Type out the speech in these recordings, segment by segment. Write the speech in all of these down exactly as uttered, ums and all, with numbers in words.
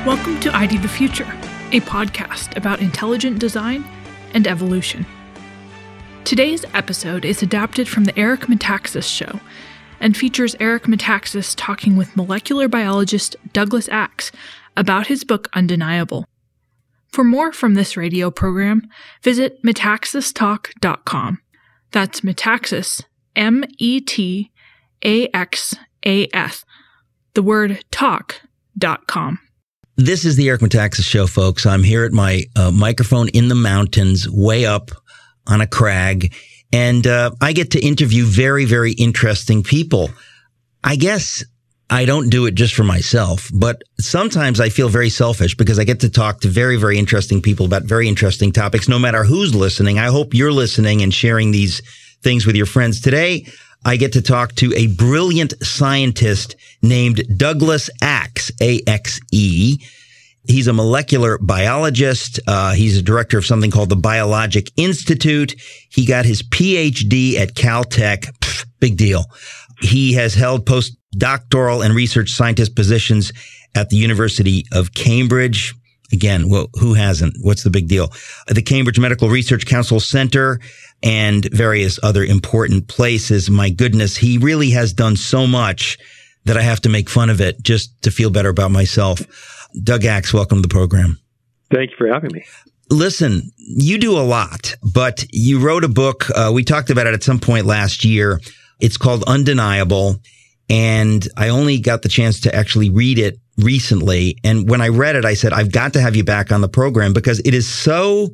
Welcome to I D the Future, a podcast about intelligent design and evolution. Today's episode is adapted from the Eric Metaxas Show and features Eric Metaxas talking with molecular biologist Douglas Axe about his book Undeniable. For more from this radio program, visit metaxas talk dot com. That's Metaxas, M E T A X A S, the word talk dot com. This is the Eric Metaxas Show, folks. I'm here at my uh, microphone in the mountains, way up on a crag, and uh, I get to interview very, very interesting people. I guess I don't do it just for myself, but sometimes I feel very selfish because I get to talk to very, very interesting people about very interesting topics, no matter who's listening. I hope you're listening and sharing these things with your friends. Today, I get to talk to a brilliant scientist named Douglas Axe, A X E. He's a molecular biologist. Uh, he's a director of something called the Biologic Institute. He got his P H D at Caltech. Pfft, big deal. He has held postdoctoral and research scientist positions at the University of Cambridge. Again, well, who hasn't? What's the big deal? The Cambridge Medical Research Council Center and various other important places. My goodness, he really has done so much that I have to make fun of it just to feel better about myself. Doug Axe, welcome to the program. Thank you for having me. Listen, you do a lot, but you wrote a book. Uh, we talked about it at some point last year. It's called Undeniable, and I only got the chance to actually read it recently. And when I read it, I said, I've got to have you back on the program because it is so,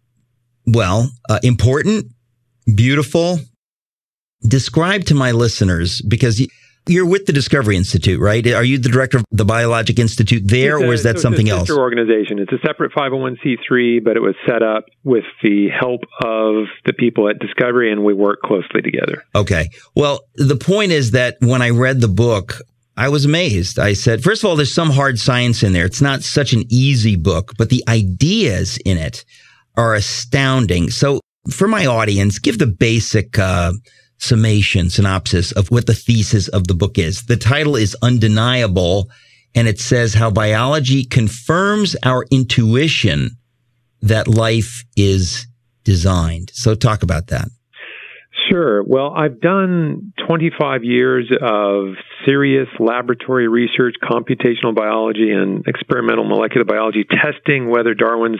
well, uh, important, beautiful. Describe to my listeners, because you're with the Discovery Institute, right? Are you the director of the Biologic Institute there, a, or is that so something it's a else? Sister organization. It's a separate five oh one c three, but it was set up with the help of the people at Discovery, and we work closely together. Okay. Well, the point is that when I read the book, I was amazed. I said, first of all, there's some hard science in there. It's not such an easy book, but the ideas in it are astounding. So for my audience, give the basic uh, summation, synopsis of what the thesis of the book is. The title is Undeniable, and it says how biology confirms our intuition that life is designed. So talk about that. Sure. Well, I've done twenty-five years of serious laboratory research, computational biology, and experimental molecular biology, testing whether Darwin's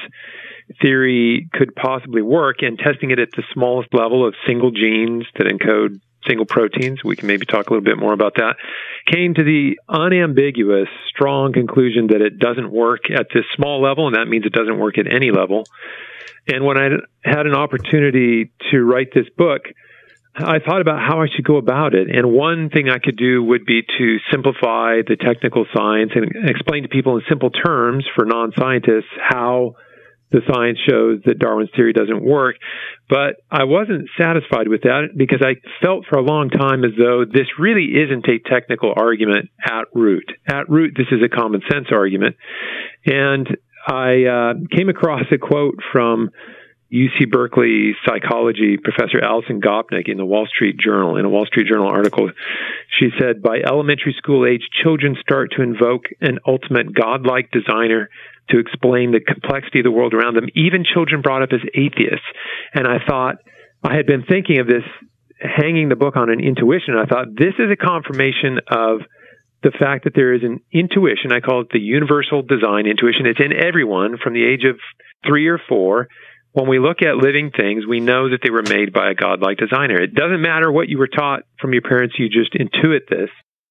theory could possibly work and testing it at the smallest level of single genes that encode single proteins. We can maybe talk a little bit more about that. Came to the unambiguous, strong conclusion that it doesn't work at this small level, and that means it doesn't work at any level. And when I had an opportunity to write this book, I thought about how I should go about it. And one thing I could do would be to simplify the technical science and explain to people in simple terms for non-scientists how the science shows that Darwin's theory doesn't work. But I wasn't satisfied with that because I felt for a long time as though this really isn't a technical argument at root. At root, this is a common sense argument. And I uh, came across a quote from U C Berkeley psychology professor Alison Gopnik in the Wall Street Journal, in a Wall Street Journal article. She said, by elementary school age, children start to invoke an ultimate godlike designer to explain the complexity of the world around them, even children brought up as atheists. And I thought, I had been thinking of this, hanging the book on an intuition. And I thought, this is a confirmation of the fact that there is an intuition. I call it the universal design intuition. It's in everyone from the age of three or four. When we look at living things, we know that they were made by a godlike designer. It doesn't matter what you were taught from your parents, you just intuit this.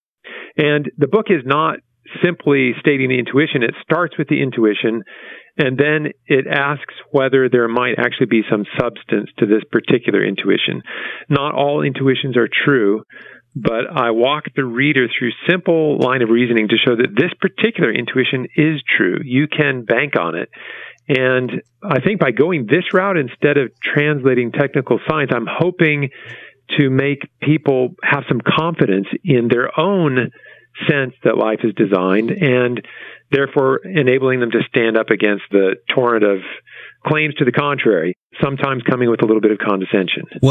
And the book is not simply stating the intuition. It starts with the intuition, and then it asks whether there might actually be some substance to this particular intuition. Not all intuitions are true, but I walk the reader through simple line of reasoning to show that this particular intuition is true. You can bank on it. And I think by going this route instead of translating technical science, I'm hoping to make people have some confidence in their own sense that life is designed, and therefore enabling them to stand up against the torrent of claims to the contrary, sometimes coming with a little bit of condescension. Well,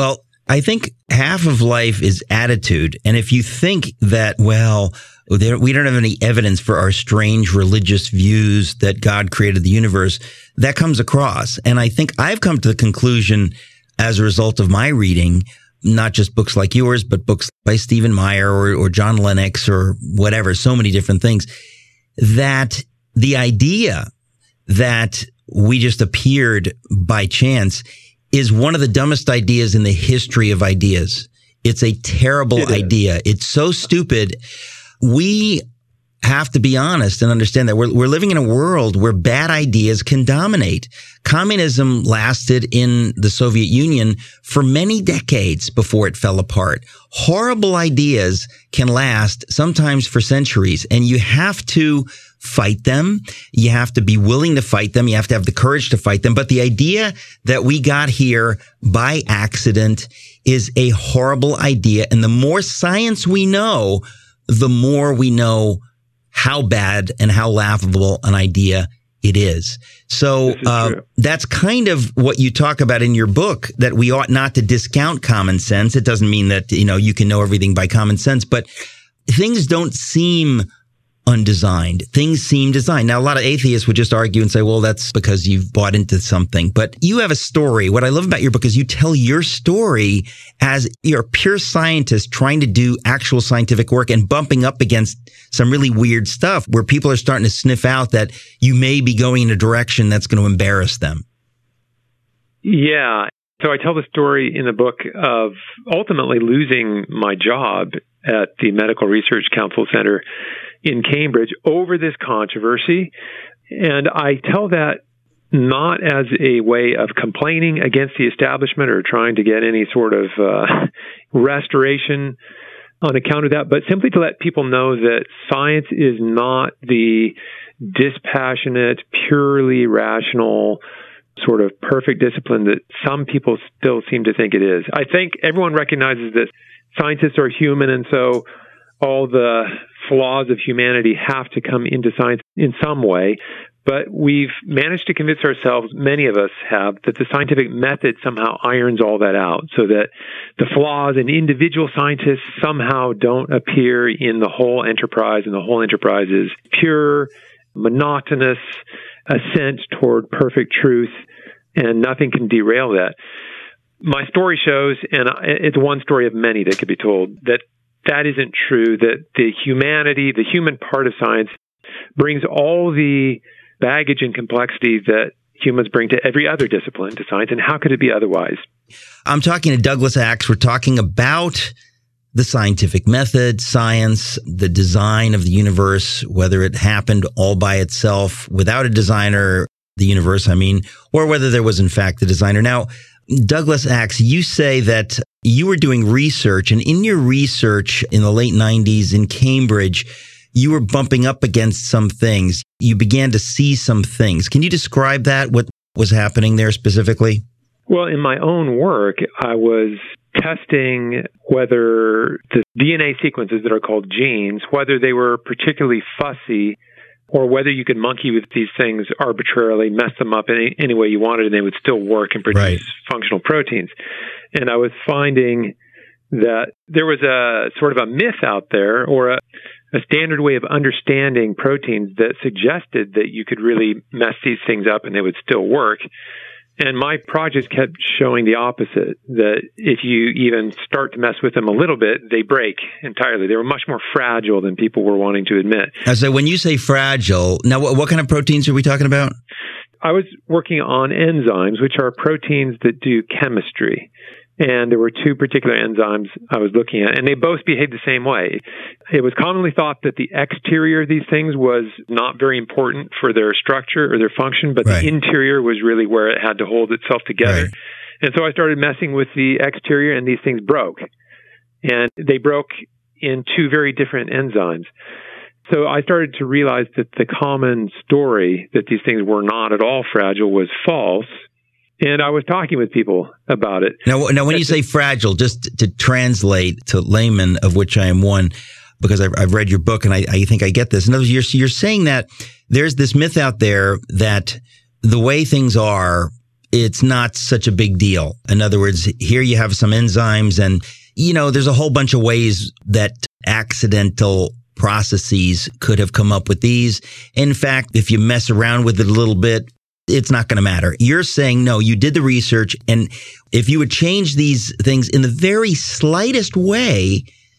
I think half of life is attitude. And if you think that, well, there, we don't have any evidence for our strange religious views that God created the universe, that comes across. And I think I've come to the conclusion as a result of my reading, not just books like yours, but books by Stephen Meyer or, or John Lennox or whatever, so many different things, that the idea that we just appeared by chance is one of the dumbest ideas in the history of ideas. It's a terrible it idea. It's so stupid. We have to be honest and understand that we're, we're living in a world where bad ideas can dominate. Communism lasted in the Soviet Union for many decades before it fell apart. Horrible ideas can last sometimes for centuries, and you have to fight them. You have to be willing to fight them. You have to have the courage to fight them. But the idea that we got here by accident is a horrible idea. And the more science we know, the more we know how bad and how laughable an idea it is. So is uh, that's kind of what you talk about in your book, that we ought not to discount common sense. It doesn't mean that, you know, you can know everything by common sense, but things don't seem undesigned. Things seem designed. Now, a lot of atheists would just argue and say, well, that's because you've bought into something. But you have a story. What I love about your book is you tell your story as you're a pure scientist trying to do actual scientific work and bumping up against some really weird stuff where people are starting to sniff out that you may be going in a direction that's going to embarrass them. Yeah. So I tell the story in the book of ultimately losing my job at the Medical Research Council Center in Cambridge over this controversy. And I tell that not as a way of complaining against the establishment or trying to get any sort of uh, restoration on account of that, but simply to let people know that science is not the dispassionate, purely rational, sort of perfect discipline that some people still seem to think it is. I think everyone recognizes that scientists are human, and so all the flaws of humanity have to come into science in some way. But we've managed to convince ourselves, many of us have, that the scientific method somehow irons all that out, so that the flaws in individual scientists somehow don't appear in the whole enterprise, and the whole enterprise is pure, monotonous ascent toward perfect truth, and nothing can derail that. My story shows, and it's one story of many that could be told, that that isn't true, that the humanity, the human part of science brings all the baggage and complexity that humans bring to every other discipline to science. And how could it be otherwise? I'm talking to Douglas Axe. We're talking about the scientific method, science, the design of the universe, whether it happened all by itself without a designer, the universe, I mean, or whether there was in fact a designer. Now, Douglas Axe, you say that you were doing research, and in your research in the late nineties in Cambridge, you were bumping up against some things. You began to see some things. Can you describe that, what was happening there specifically? Well, in my own work, I was testing whether the D N A sequences that are called genes, whether they were particularly fussy, or whether you could monkey with these things arbitrarily, mess them up any, any way you wanted, and they would still work and produce right. functional proteins. And I was finding that there was a sort of a myth out there, or a, a standard way of understanding proteins that suggested that you could really mess these things up and they would still work. And my projects kept showing the opposite, that if you even start to mess with them a little bit, they break entirely. They were much more fragile than people were wanting to admit. So when you say fragile, now what, what kind of proteins are we talking about? I was working on enzymes, which are proteins that do chemistry. And there were two particular enzymes I was looking at, and they both behaved the same way. It was commonly thought that the exterior of these things was not very important for their structure or their function, but right. the interior was really where it had to hold itself together. Right. And so I started messing with the exterior, and these things broke. And they broke in two very different enzymes. So I started to realize that the common story that these things were not at all fragile was false. And I was talking with people about it. Now, now when you say fragile, just to translate to layman, of which I am one, because I've, I've read your book and I, I think I get this. In other words, you're, you're saying that there's this myth out there that the way things are it's not such a big deal. In other words, here you have some enzymes and, you know, there's a whole bunch of ways that accidental processes could have come up with these. In fact, if you mess around with it a little bit, it's not going to matter. You're saying, no, you did the research. And if you would change these things in the very slightest way,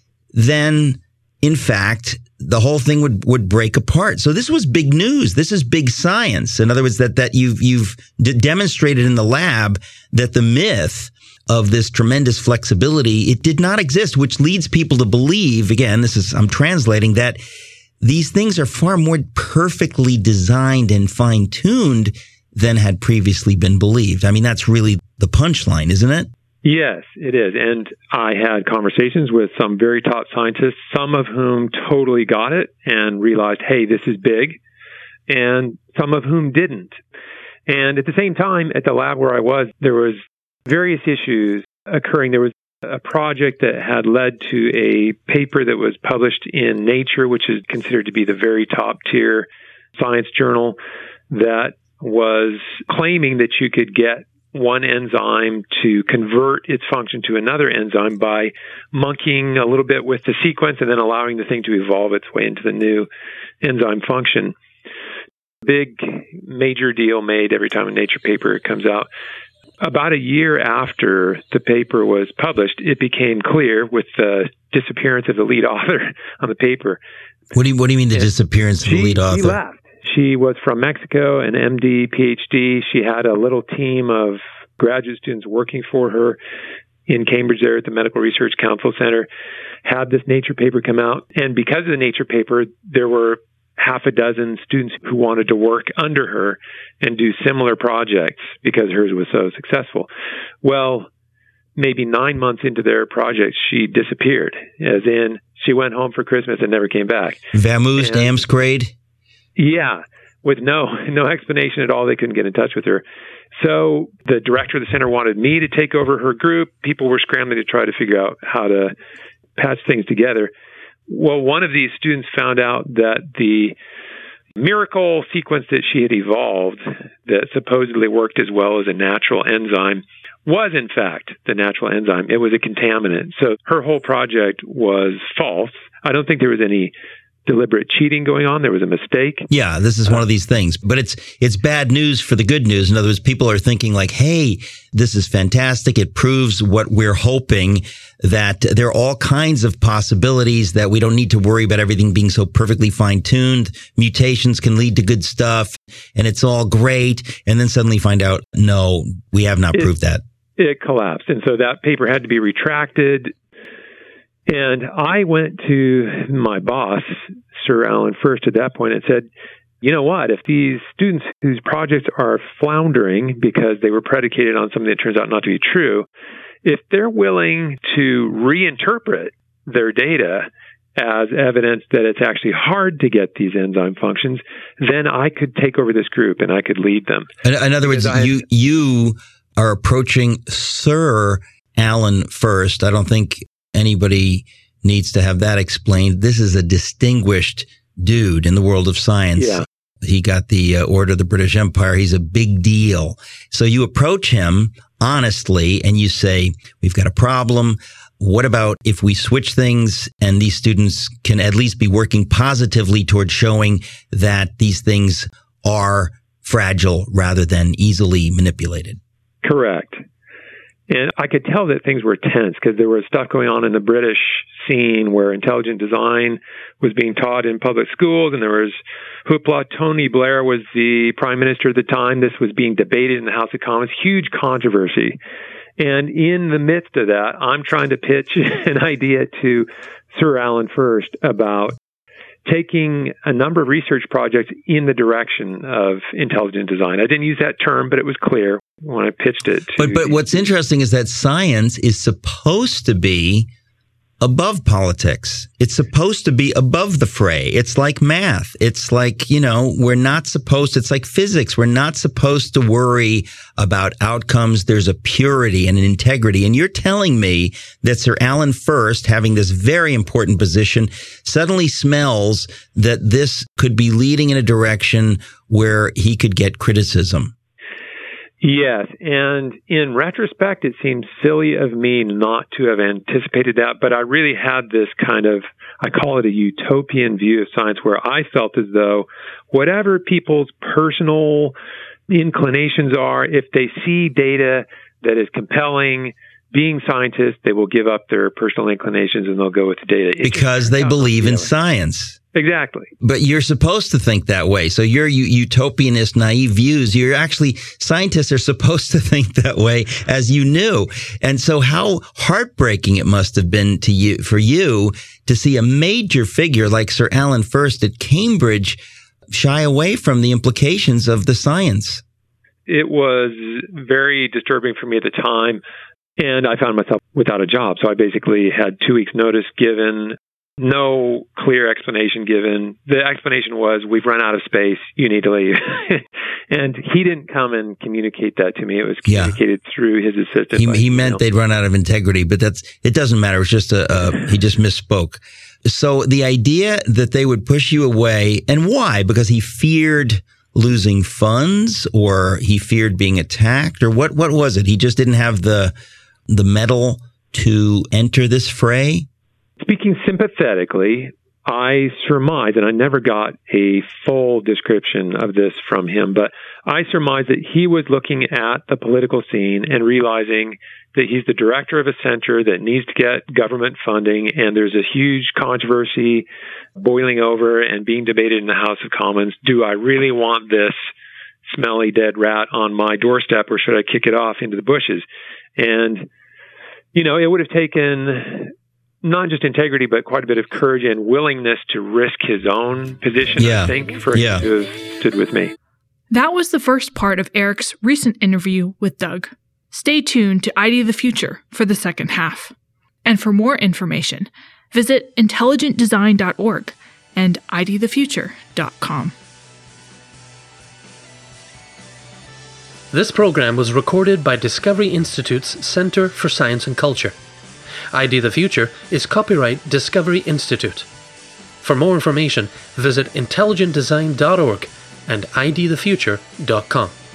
then in fact, the whole thing would, would break apart. So this was big news. This is big science. In other words, that, that you've, you've d- demonstrated in the lab that the myth of this tremendous flexibility, it did not exist, which leads people to believe, again, this is, I'm translating, that these things are far more perfectly designed and fine-tuned than had previously been believed. I mean, that's really the punchline, isn't it? Yes, it is. And I had conversations with some very top scientists, some of whom totally got it and realized, hey, this is big, and some of whom didn't. And at the same time, at the lab where I was, there was various issues occurring. There was a project that had led to a paper that was published in Nature, which is considered to be the very top tier science journal, that was claiming that you could get one enzyme to convert its function to another enzyme by monkeying a little bit with the sequence and then allowing the thing to evolve its way into the new enzyme function. Big major deal made every time a Nature paper comes out. About a year after the paper was published, it became clear with the disappearance of the lead author on the paper. What do you, what do you mean the disappearance of she, the lead author? She left. She was from Mexico, an M D, P H D. She had a little team of graduate students working for her in Cambridge there at the Medical Research Council Center, had this Nature paper come out. And because of the Nature paper, there were half a dozen students who wanted to work under her and do similar projects because hers was so successful. Well, maybe nine months into their project, she disappeared, as in she went home for Christmas and never came back. Vamoosed, amscrayed? Yeah, with no no explanation at all. They couldn't get in touch with her. So the director of the center wanted me to take over her group. People were scrambling to try to figure out how to patch things together. Well, one of these students found out that the miracle sequence that she had evolved that supposedly worked as well as a natural enzyme was, in fact, the natural enzyme. It was a contaminant. So her whole project was false. I don't think there was any deliberate cheating going on. There was a mistake. Yeah, this is one of these things. But it's it's bad news for the good news. In other words, people are thinking like, hey, this is fantastic. It proves what we're hoping, that there are all kinds of possibilities, that we don't need to worry about everything being so perfectly fine-tuned. Mutations can lead to good stuff, and it's all great. And then suddenly find out, no, we have not it, proved that. It collapsed. And so that paper had to be retracted. And I went to my boss, Sir Alan First, at that point and said, you know what, if these students whose projects are floundering because they were predicated on something that turns out not to be true, if they're willing to reinterpret their data as evidence that it's actually hard to get these enzyme functions, then I could take over this group and I could lead them. In, in other words, I, you you are approaching Sir Alan First. I don't think anybody needs to have that explained. This is a distinguished dude in the world of science. Yeah. He got the uh, Order of the British Empire. He's a big deal. So you approach him honestly and you say, we've got a problem. What about if we switch things and these students can at least be working positively towards showing that these things are fragile rather than easily manipulated? Correct. And I could tell that things were tense because there was stuff going on in the British scene where intelligent design was being taught in public schools, and there was hoopla. Tony Blair was the prime minister at the time. This was being debated in the House of Commons, huge controversy. And in the midst of that, I'm trying to pitch an idea to Sir Alan First about taking a number of research projects in the direction of intelligent design. I didn't use that term, but it was clear when I pitched it. To but but what's interesting is that science is supposed to be above politics. It's supposed to be above the fray. It's like math. It's like, you know, we're not supposed, it's like physics. We're not supposed to worry about outcomes. There's a purity and an integrity. And you're telling me that Sir Alan First, having this very important position, suddenly smells that this could be leading in a direction where he could get criticism. Yes, and in retrospect, it seems silly of me not to have anticipated that, but I really had this kind of, I call it a utopian view of science, where I felt as though whatever people's personal inclinations are, if they see data that is compelling, being scientists, they will give up their personal inclinations and they'll go with the data. Because they believe in science. Exactly. But you're supposed to think that way. So your utopianist, naive views, you're actually, scientists are supposed to think that way, as you knew. And so how heartbreaking it must have been to you, for you to see a major figure like Sir Alan First at Cambridge shy away from the implications of the science. It was very disturbing for me at the time. And I found myself without a job. So I basically had two weeks notice given, no clear explanation given. The explanation was, we've run out of space, you need to leave. And he didn't come and communicate that to me. It was communicated yeah. through his assistant. He, he meant they'd run out of integrity, but that's, it doesn't matter. It's just a, a, he just misspoke. So the idea that they would push you away, and why? Because he feared losing funds, or he feared being attacked, or what, what was it? He just didn't have the, the mettle to enter this fray? Speaking sympathetically, I surmise, and I never got a full description of this from him, but I surmise that he was looking at the political scene and realizing that he's the director of a center that needs to get government funding, and there's a huge controversy boiling over and being debated in the House of Commons. Do I really want this smelly dead rat on my doorstep, or should I kick it off into the bushes? And, you know, it would have taken not just integrity, but quite a bit of courage and willingness to risk his own position, yeah. I think, for yeah. him to have stood with me. That was the first part of Eric's recent interview with Doug. Stay tuned to I D the Future for the second half. And for more information, visit intelligent design dot org and I D the future dot com. This program was recorded by Discovery Institute's Center for Science and Culture. I D the Future is copyright Discovery Institute. For more information, visit intelligent design dot org and I D the future dot com.